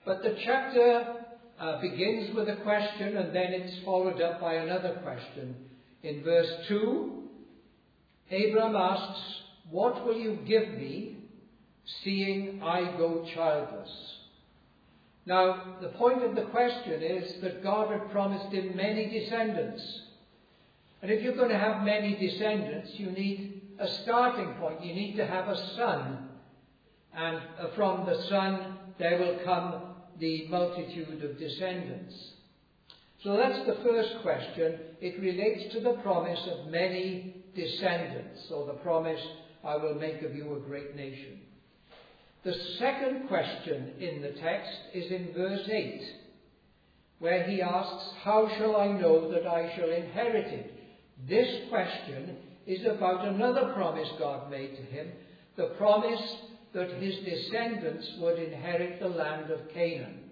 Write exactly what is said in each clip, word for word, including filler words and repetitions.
But the chapter uh, begins with a question, and then it's followed up by another question. In verse two, Abram asks, "What will you give me, seeing I go childless?" Now, the point of the question is that God had promised him many descendants. And if you're going to have many descendants, you need a starting point. You need to have a son. And from the son, there will come the multitude of descendants. So that's the first question. It relates to the promise of many descendants, or the promise, "I will make of you a great nation." The second question in the text is in verse eight, where he asks, "How shall I know that I shall inherit it?" This question is about another promise God made to him, the promise that his descendants would inherit the land of Canaan.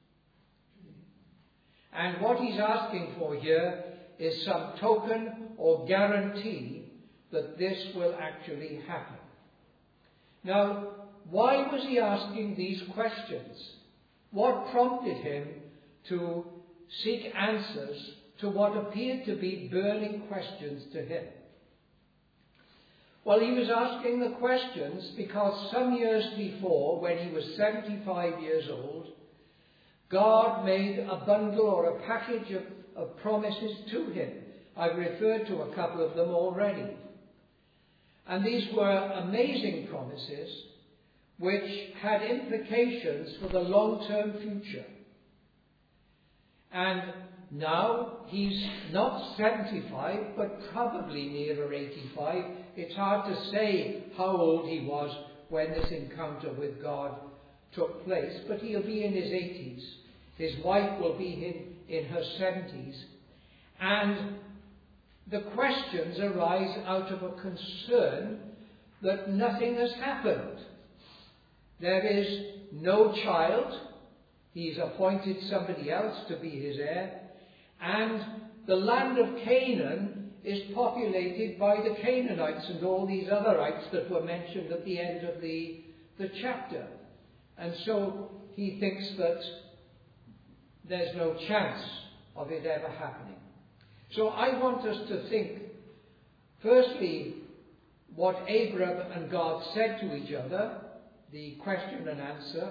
And what he's asking for here is some token or guarantee that this will actually happen. Now, why was he asking these questions? What prompted him to seek answers to what appeared to be burning questions to him? Well, he was asking the questions because some years before, when he was seventy-five years old, God made a bundle or a package of, of promises to him. I've referred to a couple of them already. And these were amazing promises which had implications for the long-term future. And now he's not seventy-five, but probably nearer eighty-five. It's hard to say how old he was when this encounter with God took place, but he'll be in his eighties. His wife will be in, in her seventies. And the questions arise out of a concern that nothing has happened. There is no child. He's appointed somebody else to be his heir. And the land of Canaan is populated by the Canaanites and all these otherites that were mentioned at the end of the, the chapter. And so he thinks that there's no chance of it ever happening. So I want us to think, firstly, what Abram and God said to each other, the question and answer,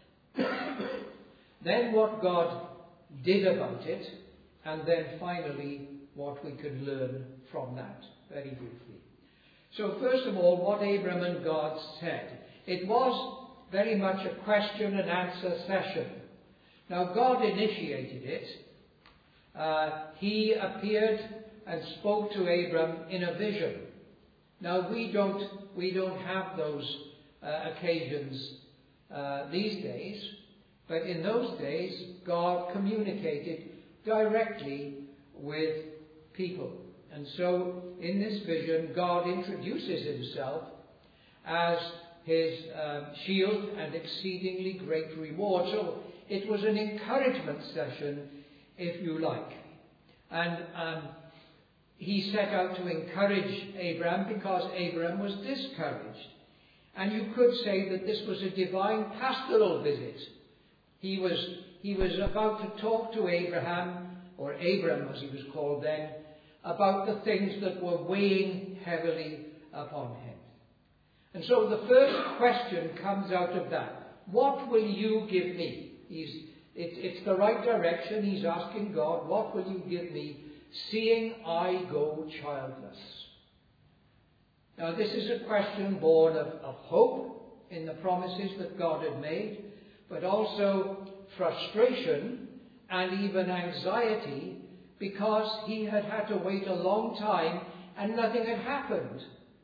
then what God did about it, and then finally what we can learn from that, very briefly. So first of all, what Abram and God said. It was very much a question and answer session. Now God initiated it. Uh, he appeared and spoke to Abram in a vision. Now we don't, we don't have those uh, occasions uh, these days, but in those days God communicated directly with people. And so in this vision God introduces himself as his uh, shield and exceedingly great reward. So it was an encouragement session, if you like. And um, he set out to encourage Abraham because Abraham was discouraged. And you could say that this was a divine pastoral visit. He was, he was about to talk to Abraham, or Abram as he was called then, about the things that were weighing heavily upon him. And so the first question comes out of that. What will you give me? He's, it, it's the right direction. He's asking God, what will you give me, seeing I go childless? Now this is a question born of, of hope in the promises that God had made, but also frustration and even anxiety because he had had to wait a long time and nothing had happened.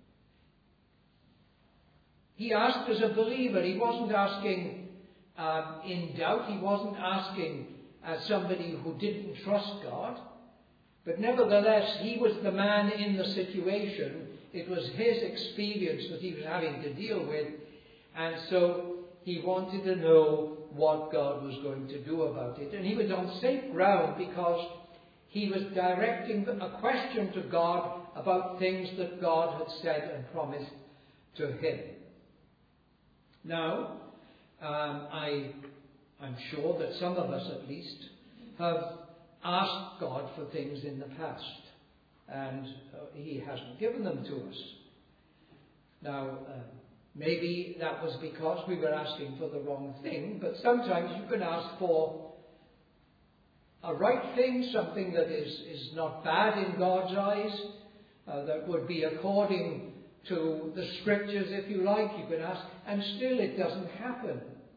He asked as a believer. He wasn't asking um, in doubt. He wasn't asking as somebody who didn't trust God. But nevertheless, he was the man in the situation. It was his experience that he was having to deal with. And so he wanted to know what God was going to do about it. And he was on safe ground because he was directing a question to God about things that God had said and promised to him. Now, um, I, I'm sure that some of us at least have asked God for things in the past, and uh, he hasn't given them to us. Now, uh, maybe that was because we were asking for the wrong thing, but sometimes you can ask for a right thing, something that is, is not bad in God's eyes, uh, that would be according to the scriptures, if you like, you can ask, and still it doesn't happen.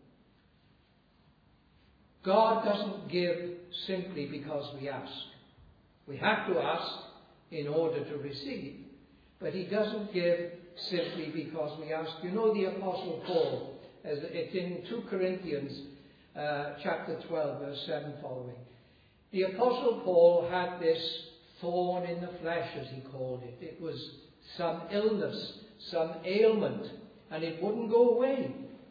God doesn't give simply because we ask. We have to ask in order to receive, but he doesn't give simply because we ask. You know the Apostle Paul, as it's in Second Corinthians uh, chapter twelve, verse seven following. The Apostle Paul had this thorn in the flesh, as he called it. It was some illness, some ailment, and it wouldn't go away.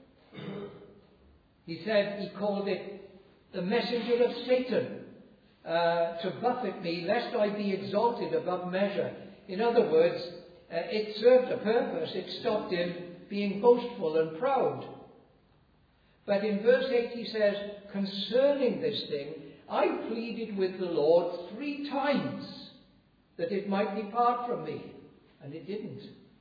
He said he called it the messenger of Satan, uh, to buffet me, lest I be exalted above measure. In other words, uh, it served a purpose. It stopped him being boastful and proud. But in verse eight he says, concerning this thing, I pleaded with the Lord three times that it might depart from me, and it didn't.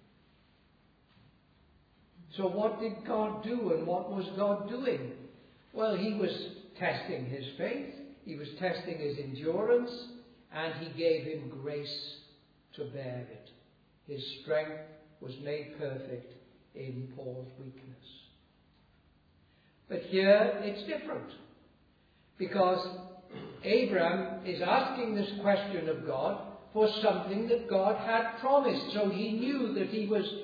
So what did God do, and what was God doing? Well, he was testing his faith, he was testing his endurance, and he gave him grace to bear it. His strength was made perfect in Paul's weakness. But here it's different, because Abraham is asking this question of God for something that God had promised. So he knew that he was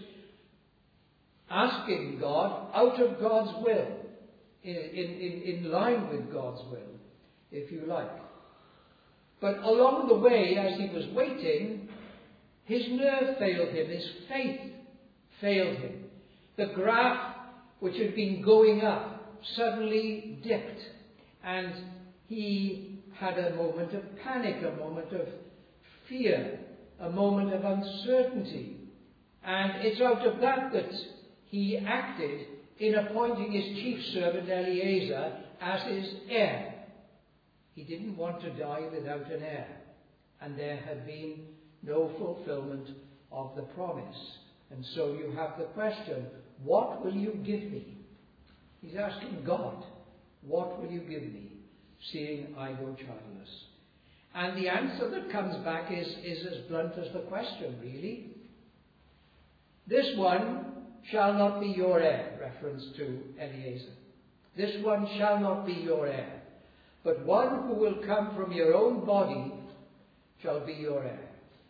asking God out of God's will, in, in, in line with God's will, if you like. But along the way, as he was waiting, his nerve failed him, his faith failed him. The graph, which had been going up, suddenly dipped, and he had a moment of panic, a moment of fear, a moment of uncertainty. And it's out of that that he acted in appointing his chief servant Eliezer as his heir. He didn't want to die without an heir, and there had been no fulfillment of the promise. And so you have the question, what will you give me? He's asking God, what will you give me, seeing I go childless? And the answer that comes back is, is as blunt as the question, really. This one shall not be your heir, reference to Eliezer. This one shall not be your heir, but one who will come from your own body shall be your heir.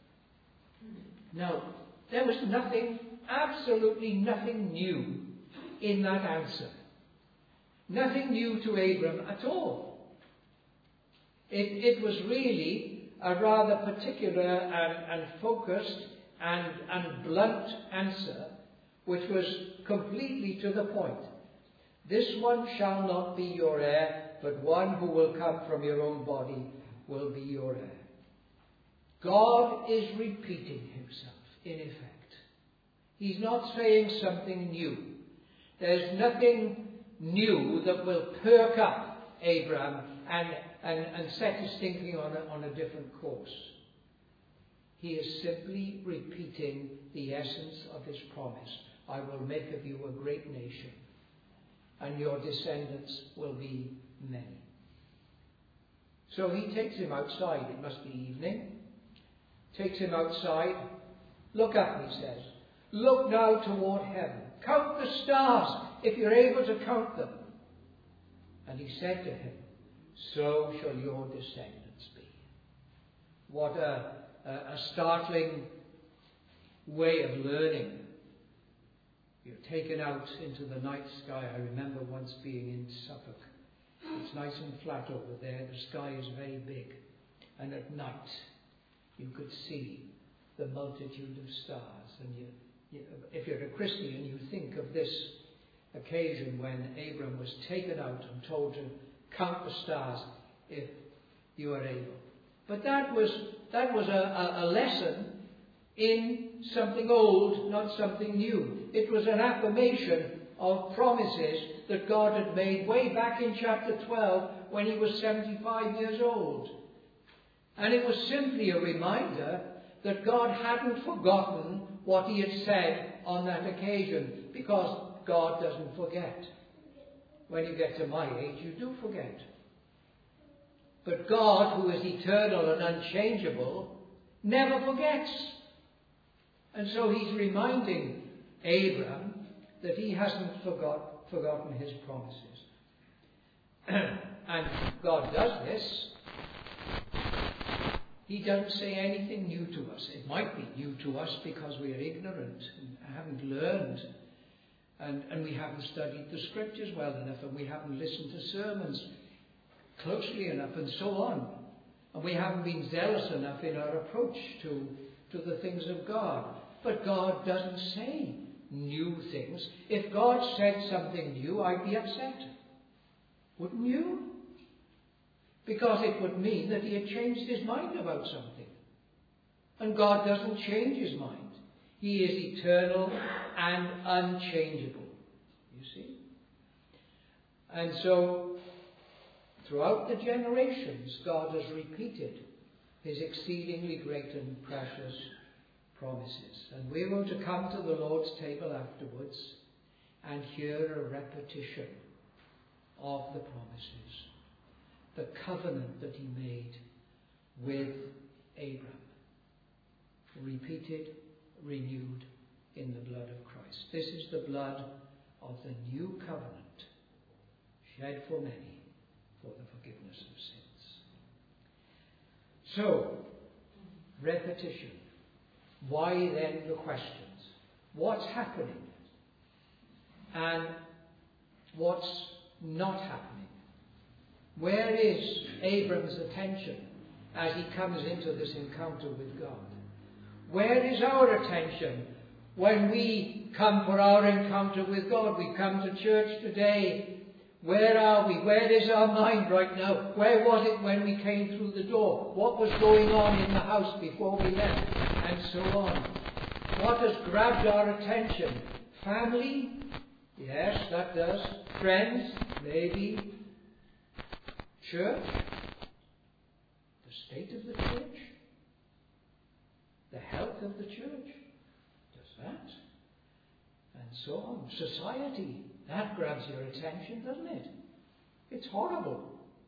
Now, there was nothing, absolutely nothing new in that answer. Nothing new to Abram at all. It, it was really a rather particular and, and focused and, and blunt answer, which was completely to the point. This one shall not be your heir, but one who will come from your own body will be your heir. God is repeating himself, in effect. He's not saying something new. There's nothing new that will perk up Abraham and, and, and set his thinking on a, on a different course. He is simply repeating the essence of his promise. I will make of you a great nation, and your descendants will be many. So he takes him outside. It must be evening. Takes him outside. Look up, he says. Look now toward heaven. Count the stars, if you're able to count them. And he said to him, so shall your descendants be. What a, a, a startling way of learning. You're taken out into the night sky. I remember once being in Suffolk. It's nice and flat over there. The sky is very big. And at night, you could see the multitude of stars. And you, you, if you're a Christian, you think of this occasion when Abram was taken out and told to count the stars if you are able. But that was, that was a, a, a lesson in something old, not something new. It was an affirmation of promises that God had made way back in chapter twelve when he was seventy-five years old. And it was simply a reminder that God hadn't forgotten what he had said on that occasion, because God doesn't forget. When you get to my age, you do forget. But God, who is eternal and unchangeable, never forgets. And so he's reminding Abram that he hasn't forgot, forgotten his promises. And God does this. He doesn't say anything new to us. It might be new to us because we are ignorant and haven't learned, and, and we haven't studied the scriptures well enough, and we haven't listened to sermons closely enough, and so on. And we haven't been zealous enough in our approach to, to the things of God. But God doesn't say new things. If God said something new, I'd be upset. Wouldn't you? Because it would mean that he had changed his mind about something. And God doesn't change his mind. He is eternal and unchangeable. You see? And so, throughout the generations, God has repeated his exceedingly great and precious promises. And we're going to come to the Lord's table afterwards and hear a repetition of the promises. The covenant that he made with Abram. Repeated, renewed in the blood of Christ. This is the blood of the new covenant, shed for many for the forgiveness of sins. So, repetition. Why then the questions? What's happening? And what's not happening? Where is Abram's attention as he comes into this encounter with God? Where is our attention when we come for our encounter with God? We come to church today. Where are we? Where is our mind right now? Where was it when we came through the door? What was going on in the house before we left? And so on. What has grabbed our attention? Family? Yes, that does. Friends? Maybe. Church? The state of the church? The health of the church? Does that? And so on. Society? That grabs your attention, doesn't it? It's horrible.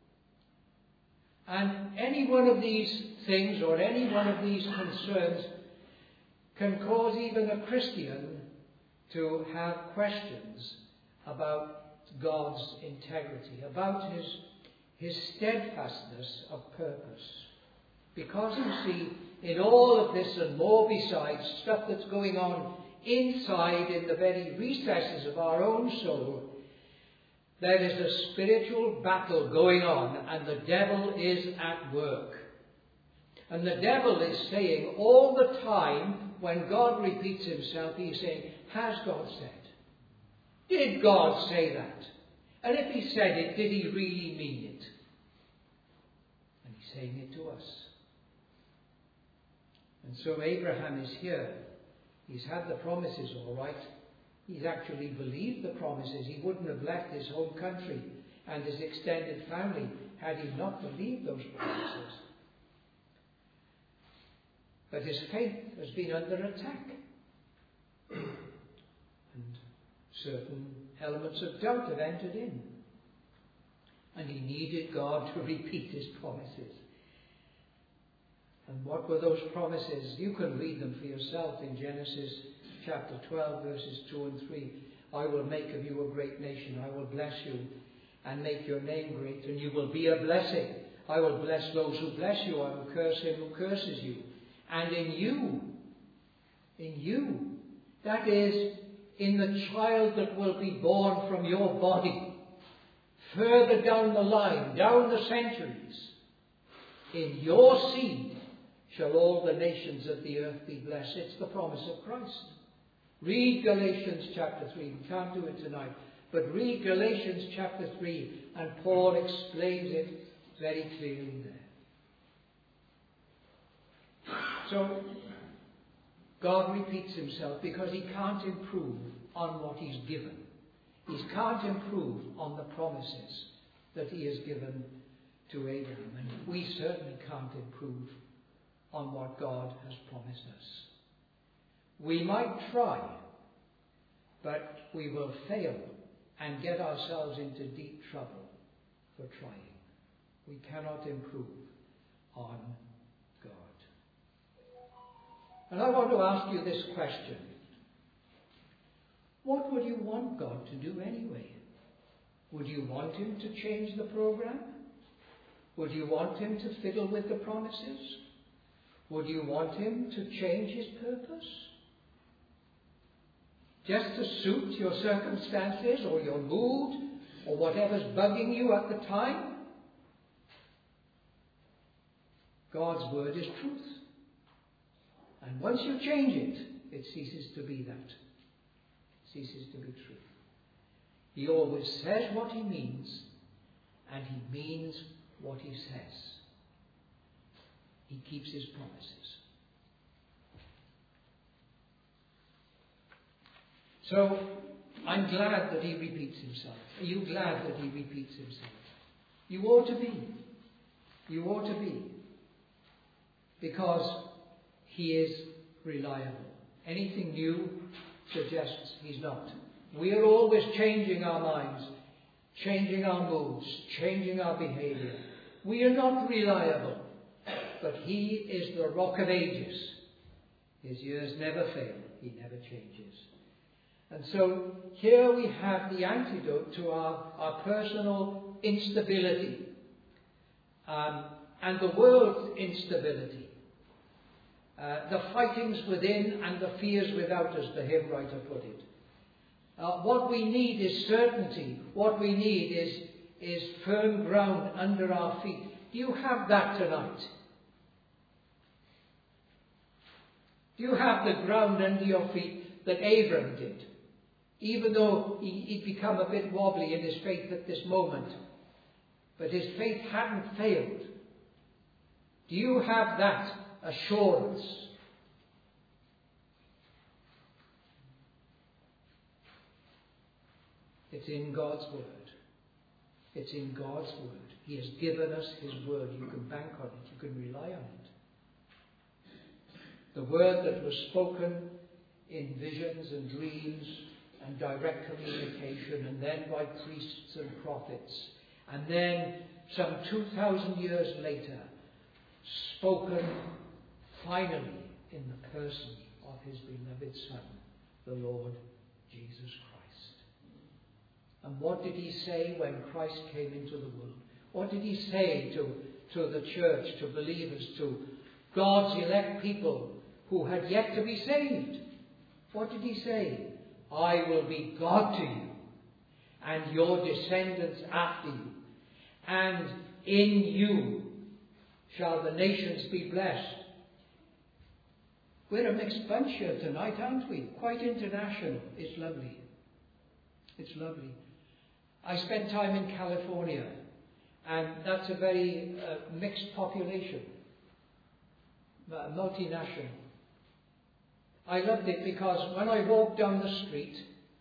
And any one of these things or any one of these concerns can cause even a Christian to have questions about God's integrity, about his, his steadfastness of purpose. Because you see, in all of this and more besides, stuff that's going on inside in the very recesses of our own soul, there is a spiritual battle going on, and the devil is at work. And the devil is saying all the time, when God repeats himself, he's saying, has God said? Did God say that? And if he said it, did he really mean it? And he's saying it to us. And so Abraham is here. He's had the promises all right. He's actually believed the promises. He wouldn't have left his home country and his extended family had he not believed those promises. But his faith has been under attack. And certain elements of doubt have entered in. And he needed God to repeat his promises. And what were those promises? You can read them for yourself in Genesis chapter twelve, verses two and three. I will make of you a great nation. I will bless you and make your name great, and you will be a blessing. I will bless those who bless you. I will curse him who curses you. And in you, in you, that is, in the child that will be born from your body, further down the line, down the centuries, in your seed shall all the nations of the earth be blessed. It's the promise of Christ. Read Galatians chapter three. We can't do it tonight. But read Galatians chapter three, and Paul explains it very clearly there. So, God repeats himself because he can't improve on what he's given. He can't improve on the promises that he has given to Abraham. And we certainly can't improve on what God has promised us. We might try, but we will fail and get ourselves into deep trouble for trying. We cannot improve on God. And I want to ask you this question. What would you want God to do anyway? Would you want him to change the program? Would you want him to fiddle with the promises? Would you want him to change his purpose? Just to suit your circumstances or your mood or whatever's bugging you at the time? God's word is truth. And once you change it, it ceases to be that. It ceases to be truth. He always says what he means, and he means what he says. He keeps his promises. So, I'm glad that he repeats himself. Are you glad that he repeats himself? You ought to be. You ought to be. Because he is reliable. Anything new suggests he's not. We are always changing our minds, changing our moods, changing our behavior. We are not reliable, but he is the rock of ages. His years never fail. He never changes. And so here we have the antidote to our, our personal instability um, and the world's instability. Uh, the fightings within and the fears without, as the hymn writer put it. Uh, what we need is certainty. What we need is, is firm ground under our feet. Do you have that tonight? Do you have the ground under your feet that Abram did? Even though he, he'd become a bit wobbly in his faith at this moment. But his faith hadn't failed. Do you have that assurance? It's in God's word. It's in God's word. He has given us his word. You can bank on it. You can rely on it. The word that was spoken in visions and dreams and direct communication, and then by priests and prophets, and then some two thousand years later, spoken finally in the person of his beloved Son, the Lord Jesus Christ. And what did he say when Christ came into the world? What did he say to, to the church, to believers, to God's elect people who had yet to be saved? What did he say? I will be God to you, and your descendants after you, and in you shall the nations be blessed. We're a mixed bunch here tonight, aren't we? Quite international. It's lovely. It's lovely. I spent time in California, and that's a very uh, mixed population, uh, multinational. I loved it because when I walked down the street,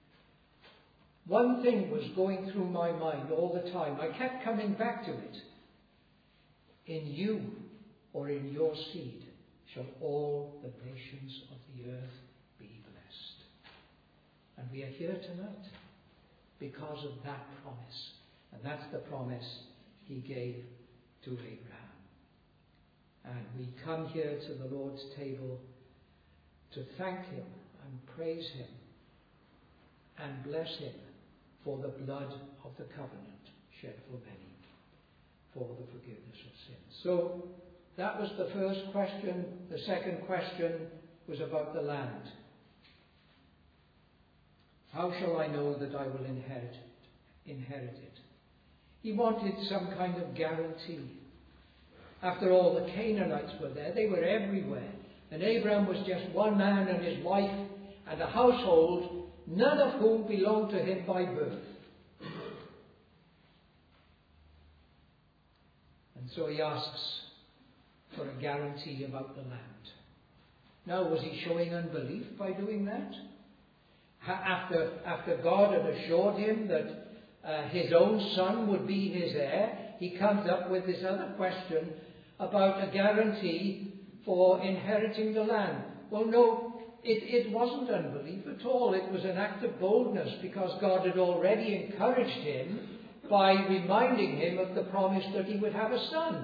one thing was going through my mind all the time. I kept coming back to it. In you, or in your seed, shall all the nations of the earth be blessed. And we are here tonight because of that promise. And that's the promise he gave to Abraham. And we come here to the Lord's table to thank him and praise him and bless him for the blood of the covenant shed for many, for the forgiveness of sins. So that was the first question. The second question was about the land. How shall I know that I will inherit it? Inherit it? He wanted some kind of guarantee. After all, the Canaanites were there. They were everywhere. And Abraham was just one man and his wife and a household, none of whom belonged to him by birth. And so he asks for a guarantee about the land. Now, was he showing unbelief by doing that? After, after God had assured him that uh, his own son would be his heir, he comes up with this other question about a guarantee for inheriting the land. Well, no, it, it wasn't unbelief at all. It was an act of boldness, because God had already encouraged him by reminding him of the promise that he would have a son.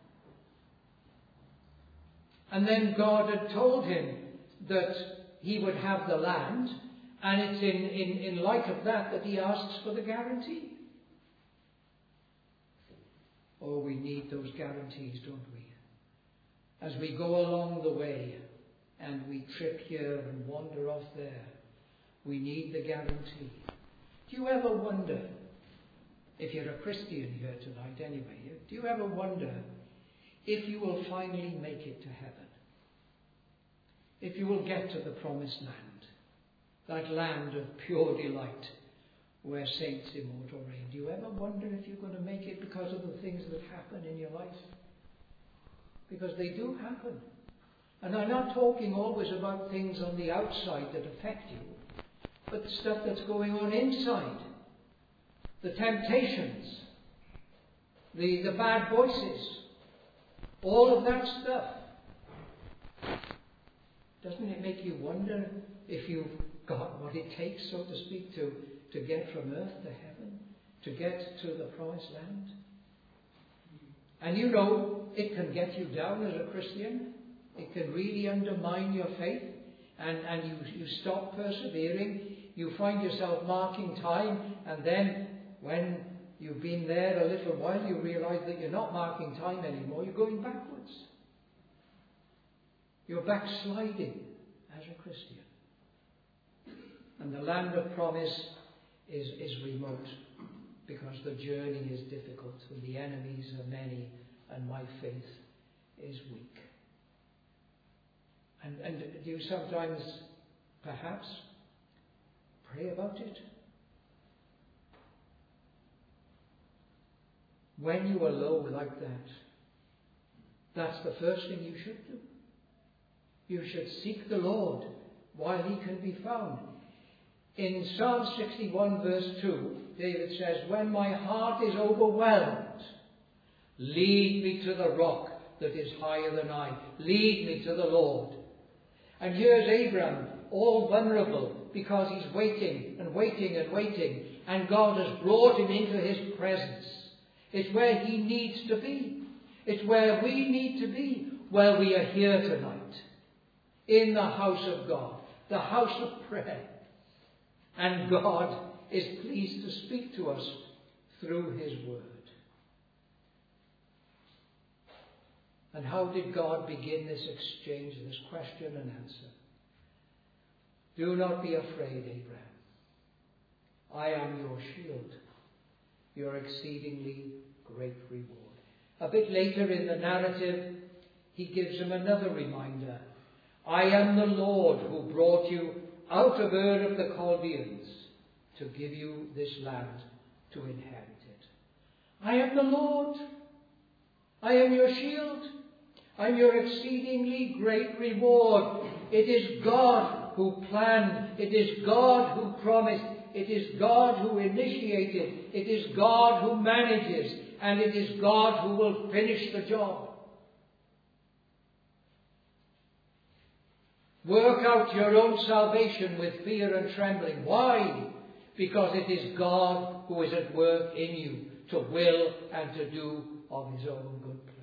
And then God had told him that he would have the land, and it's in, in, in light of that that he asks for the guarantee. Oh, we need those guarantees, don't we? As we go along the way and we trip here and wander off there, we need the guarantee. Do you ever wonder, if you're a Christian here tonight anyway, do you ever wonder if you will finally make it to heaven? If you will get to the promised land, that land of pure delight where saints immortal reign. Do you ever wonder if you're going to make it because of the things that happen in your life? Because they do happen. And I'm not talking always about things on the outside that affect you, but the stuff that's going on inside. The temptations, the, the bad voices, all of that stuff. Doesn't it make you wonder if you've got what it takes, so to speak, to, to get from earth to heaven, to get to the promised land? And you know, it can get you down as a Christian. It can really undermine your faith, and, and you, you stop persevering. You find yourself marking time, and then when you've been there a little while, you realize that you're not marking time anymore. You're going backwards. You're backsliding as a Christian. And the land of promise is, is remote, because the journey is difficult and the enemies are many and my faith is weak. And, and do you sometimes, perhaps, pray about it? When you are low like that, that's the first thing you should do. You should seek the Lord while he can be found. In Psalm sixty-one verse two, David says, "When my heart is overwhelmed, lead me to the rock that is higher than I. Lead me to the Lord." And here's Abram, all vulnerable, because he's waiting and waiting and waiting, and God has brought him into his presence. It's where he needs to be. It's where we need to be. Well, we are here tonight, in the house of God, the house of prayer. And God is pleased to speak to us through his word. And how did God begin this exchange, this question and answer? "Do not be afraid, Abraham. I am your shield, your exceedingly great reward." A bit later in the narrative, he gives him another reminder. "I am the Lord who brought you out of Ur of the Chaldeans to give you this land to inherit it." I am the Lord. I am your shield. I'm your exceedingly great reward. It is God who planned. It is God who promised. It is God who initiated. It is God who manages. And it is God who will finish the job. Work out your own salvation with fear and trembling. Why? Because it is God who is at work in you to will and to do of his own good pleasure.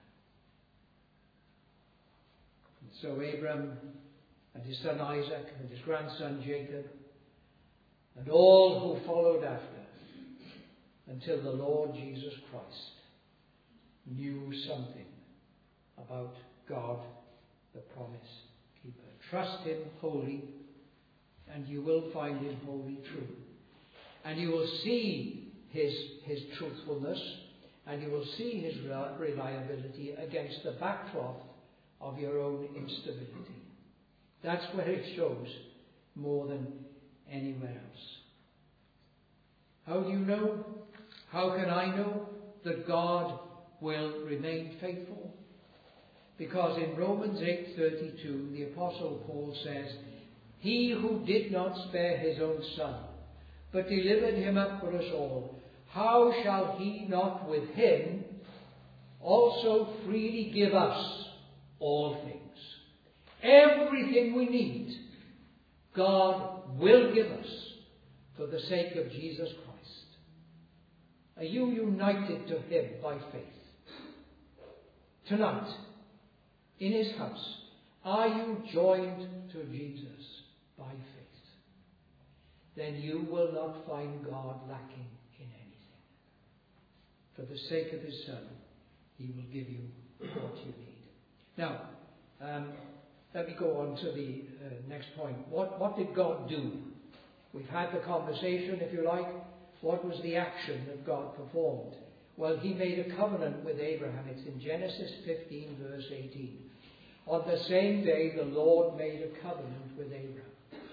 And so Abram and his son Isaac and his grandson Jacob and all who followed after, until the Lord Jesus Christ knew something about God, the promise keeper. Trust him wholly, and you will find him wholly true. And you will see his, his truthfulness, and you will see his reliability against the backdrop of your own instability. That's where it shows more than anywhere else. How do you know? How can I know that God will remain faithful? Because in Romans eight thirty-two, the Apostle Paul says, he who did not spare his own son, but delivered him up for us all, how shall he not with him also freely give us all things? Everything we need, God will give us for the sake of Jesus Christ. Are you united to him by faith? Tonight, in his house, are you joined to Jesus by faith? Then you will not find God lacking in anything. For the sake of his Son, he will give you what you need. Now, um, let me go on to the uh, next point. What, what did God do? We've had the conversation, if you like. What was the action that God performed? Well, he made a covenant with Abraham. It's in Genesis fifteen, verse eighteen. On the same day, the Lord made a covenant with Abraham.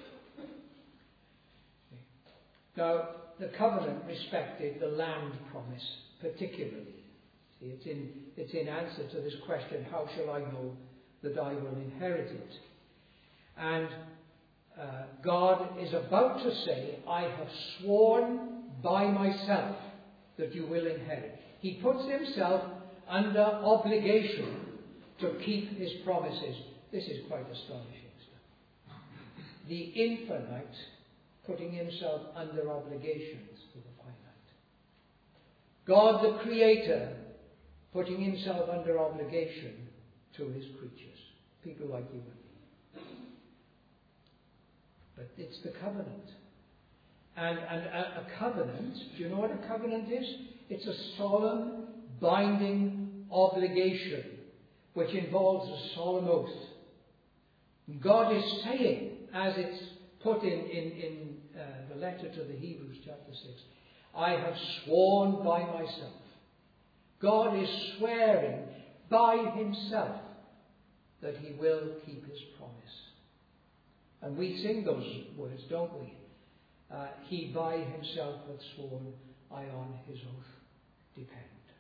Now, the covenant respected the land promise particularly. See, it's in, it's in answer to this question, how shall I know that I will inherit it? And uh, God is about to say, I have sworn by myself that you will inherit. He puts himself under obligation to keep his promises. This is quite astonishing stuff. The infinite putting himself under obligations to the finite. God the Creator putting himself under obligation to his creatures, people like you and me. But it's the covenant. And, and a, a covenant, do you know what a covenant is? It's a solemn, binding obligation which involves a solemn oath. God is saying, as it's put in, in, in uh, the letter to the Hebrews, chapter six, I have sworn by myself. God is swearing by himself that he will keep his promise. And we sing those words, don't we? Uh, he by himself hath sworn, I on his oath depend.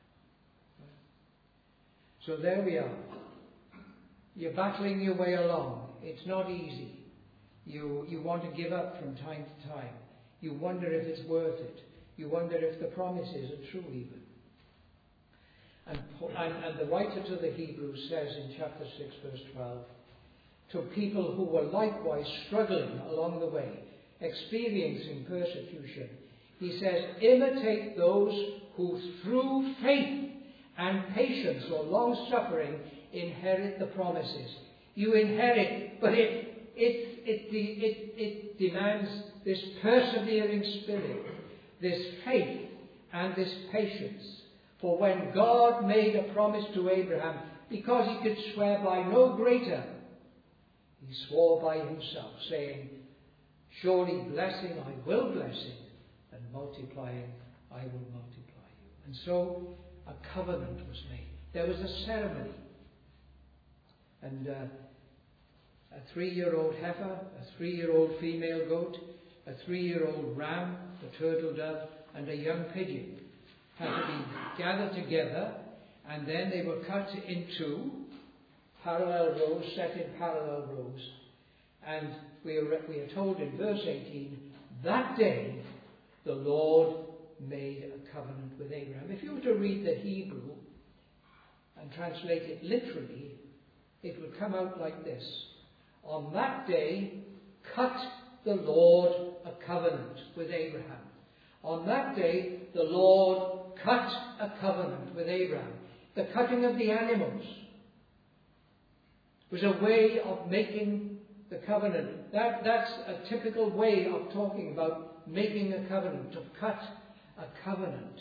So there we are. You're battling your way along. It's not easy. You, you want to give up from time to time. You wonder if it's worth it. You wonder if the promises are true even. And, and, and the writer to the Hebrews says in chapter six, verse twelve, to people who were likewise struggling along the way, experiencing persecution, he says, imitate those who through faith and patience or long suffering inherit the promises. You inherit, but it, it, it, it, it demands this persevering spirit, this faith and this patience. For when God made a promise to Abraham, because he could swear by no greater, he swore by himself, saying, surely blessing I will bless it, and multiplying I will multiply you. And so a covenant was made. There was a ceremony. And uh, a three-year-old heifer, a three-year-old female goat, a three-year-old ram, a turtle dove, and a young pigeon had to be gathered together, and then they were cut into parallel rows, set in parallel rows. And we are, we are told in verse eighteen, that day the Lord made a covenant with Abraham. If you were to read the Hebrew and translate it literally, it would come out like this. On that day, cut the Lord a covenant with Abraham. On that day, the Lord cut a covenant with Abraham. The cutting of the animals was a way of making the covenant. That, that's a typical way of talking about making a covenant, to cut a covenant.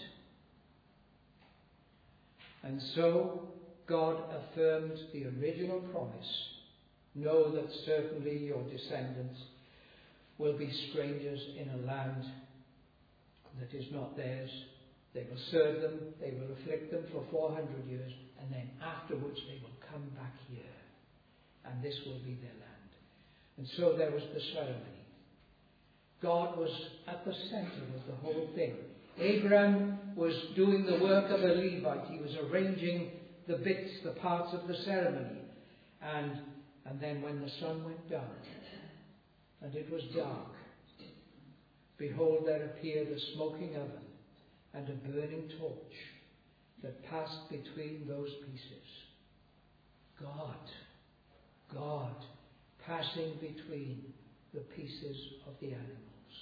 And so God affirmed the original promise. Know that certainly your descendants will be strangers in a land that is not theirs. They will serve them, they will afflict them for four hundred years, and then afterwards they will come back here. And this will be their land. And so there was the ceremony. God was at the center of the whole thing. Abraham was doing the work of a Levite. He was arranging the bits, the parts of the ceremony. And, and then when the sun went down, and it was dark. Behold, there appeared a smoking oven and a burning torch that passed between those pieces. God, God, passing between the pieces of the animals,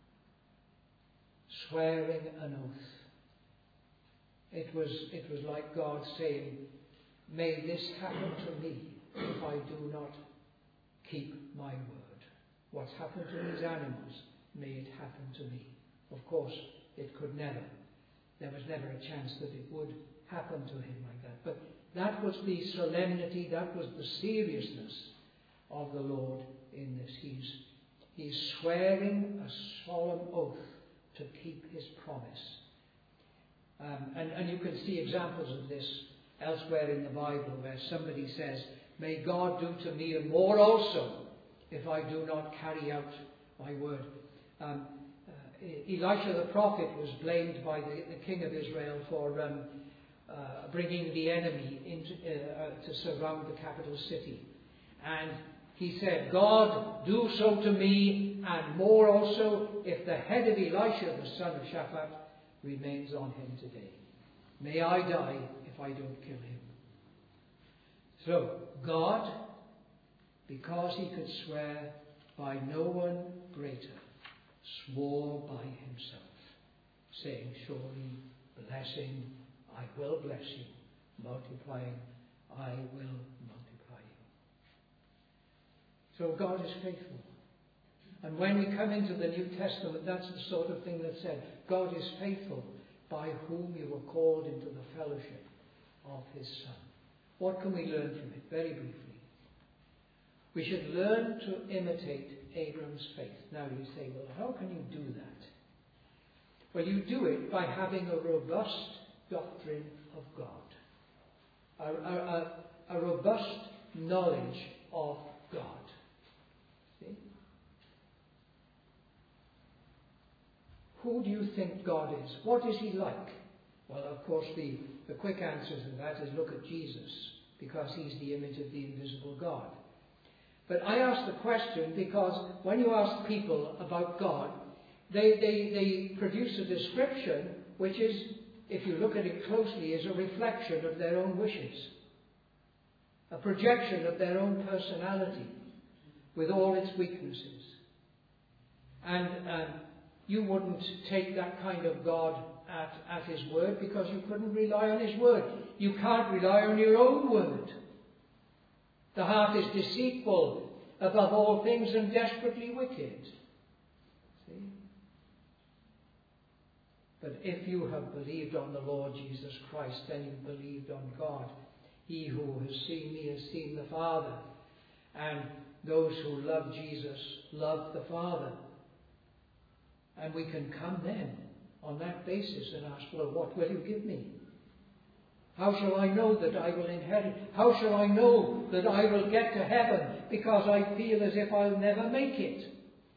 swearing an oath. It was, it was like God saying, may this happen to me if I do not keep my word. What's happened to these animals, may it happen to me. Of course, it could never. There was never a chance that it would happen to him like that. But that was the solemnity, that was the seriousness of the Lord in this. He's, he's swearing a solemn oath to keep his promise. Um, and, and you can see examples of this elsewhere in the Bible where somebody says, may God do to me and more also if I do not carry out my word. Um, uh, Elisha the prophet was blamed by the, the king of Israel for um, uh, bringing the enemy into, uh, uh, to surround the capital city. And he said, God, do so to me and more also if the head of Elisha the son of Shaphat remains on him today. May I die if I don't kill him. So, God, because he could swear by no one greater, swore by himself, saying, surely blessing, I will bless you, multiplying, I will multiply you. So God is faithful. And when we come into the New Testament, that's the sort of thing that's said. God is faithful, by whom you were called into the fellowship of his Son. What can we learn from it? Very briefly. We should learn to imitate Abram's faith. Now you say, well, how can you do that? Well, you do it by having a robust doctrine of God. A, a, a, a robust knowledge of God. See? Who do you think God is? What is he like? Well, of course, the, the quick answer to that is look at Jesus, because he's the image of the invisible God. But I ask the question because when you ask people about God, they, they, they produce a description which is, if you look at it closely, is a reflection of their own wishes. A projection of their own personality with all its weaknesses. And um, you wouldn't take that kind of God at, at his word because you couldn't rely on his word. You can't rely on your own word. The heart is deceitful above all things and desperately wicked. See? But if you have believed on the Lord Jesus Christ, then you've believed on God. He who has seen me has seen the Father. And those who love Jesus love the Father. And we can come then on that basis and ask, well, what will you give me? How shall I know that I will inherit? How shall I know that I will get to heaven because I feel as if I'll never make it?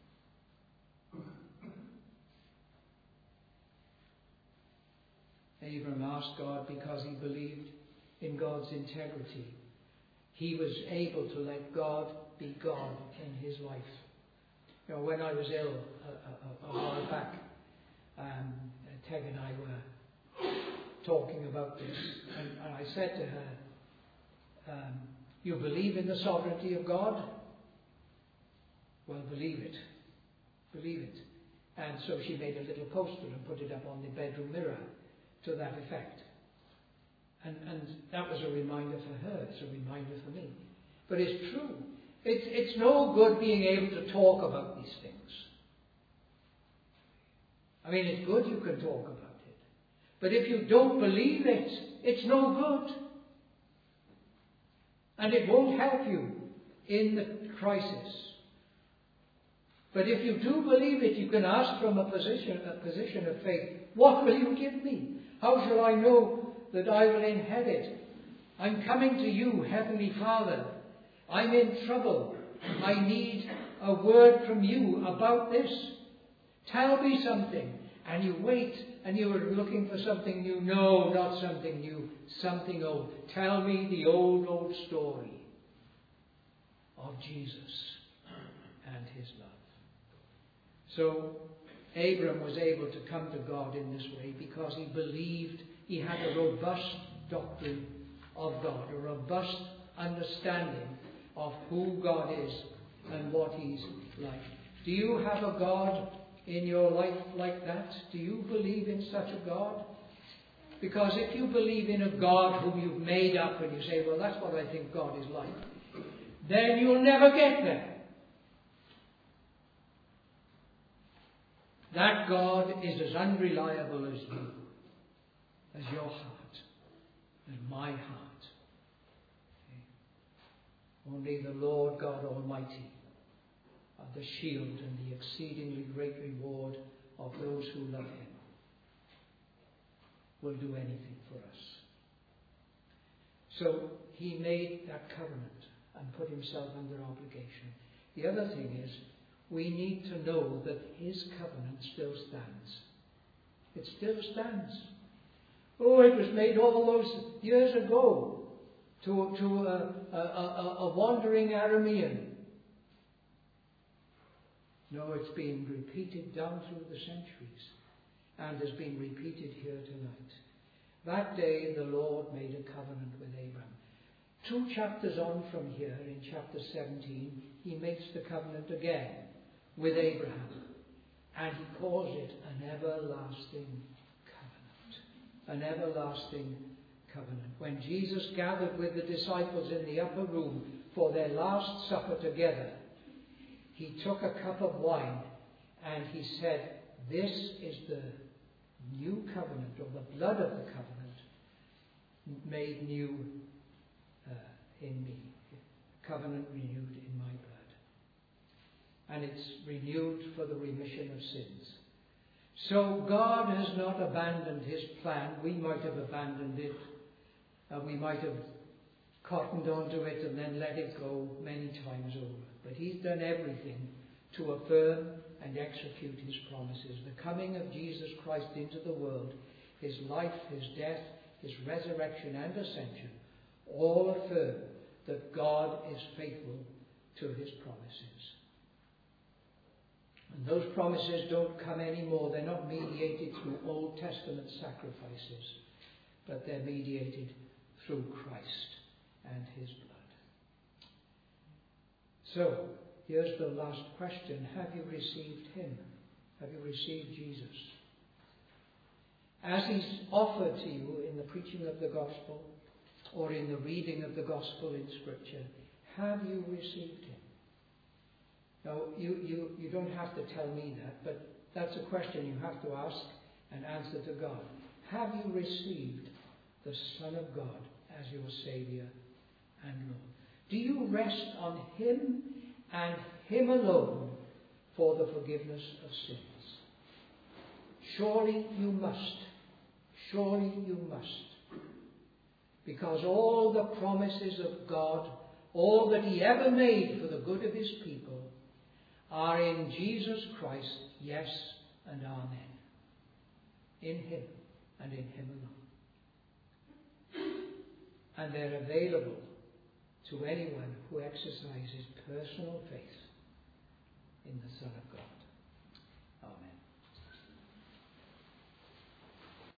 Abram asked God because he believed in God's integrity. He was able to let God be God in his life. You know, when I was ill a, a, a while back, um, Teg and I were talking about this, and, and I said to her, um, you believe in the sovereignty of God? Well, believe it. Believe it. And so she made a little poster and put it up on the bedroom mirror to that effect. And, and that was a reminder for her. It's a reminder for me. But it's true. It's, it's no good being able to talk about these things. I mean, it's good you can talk about it. But if you don't believe it, it's no good. And it won't help you in the crisis. But if you do believe it, you can ask from a position, a position of faith, what will you give me? How shall I know that I will inherit? I'm coming to you, Heavenly Father. I'm in trouble. I need a word from you about this. Tell me something. And you wait, and you are looking for something new. No, not something new, something old. Tell me the old, old story of Jesus. and his love. So Abram was able to come to God in this way because he believed he had a robust doctrine of God, a robust understanding of who God is and what he's like. Do you have a God in your life like that? Do you believe in such a God? Because if you believe in a God whom you've made up and you say, well, that's what I think God is like, then you'll never get there. That God is as unreliable as you, as your heart, as my heart. Okay. Only the Lord God Almighty, are the shield and the exceedingly great reward of those who love him, will do anything for us. So he made that covenant and put himself under obligation. The other thing is, we need to know that his covenant still stands. It still stands. Oh, it was made all those years ago to, to a, a, a, a wandering Aramean. No, it's been repeated down through the centuries and has been repeated here tonight. That day the Lord made a covenant with Abram. Two chapters on from here, in chapter seventeen, he makes the covenant again with Abraham. And he calls it an everlasting covenant. An everlasting covenant. When Jesus gathered with the disciples in the upper room for their last supper together, he took a cup of wine and he said, this is the new covenant, or the blood of the covenant, made new uh, in me. Covenant renewed in my blood. And it's renewed for the remission of sins. So God has not abandoned his plan. We might have abandoned it. Uh, we might have cottoned onto it and then let it go many times over. But he's done everything to affirm and execute his promises. The coming of Jesus Christ into the world, his life, his death, his resurrection and ascension, all affirm that God is faithful to his promises. And those promises don't come anymore. They're not mediated through Old Testament sacrifices, but they're mediated through Christ and his blood. So, here's the last question. Have you received him? Have you received Jesus? As he's offered to you in the preaching of the gospel or in the reading of the gospel in Scripture, have you received him? Now, you, you, you don't have to tell me that, but that's a question you have to ask and answer to God. Have you received the Son of God as your Saviour and Lord? Do you rest on him and him alone for the forgiveness of sins? Surely you must. Surely you must. Because all the promises of God, all that he ever made for the good of his people, are in Jesus Christ, yes and amen. In him and in him alone. And they're available to anyone who exercises personal faith in the Son of God.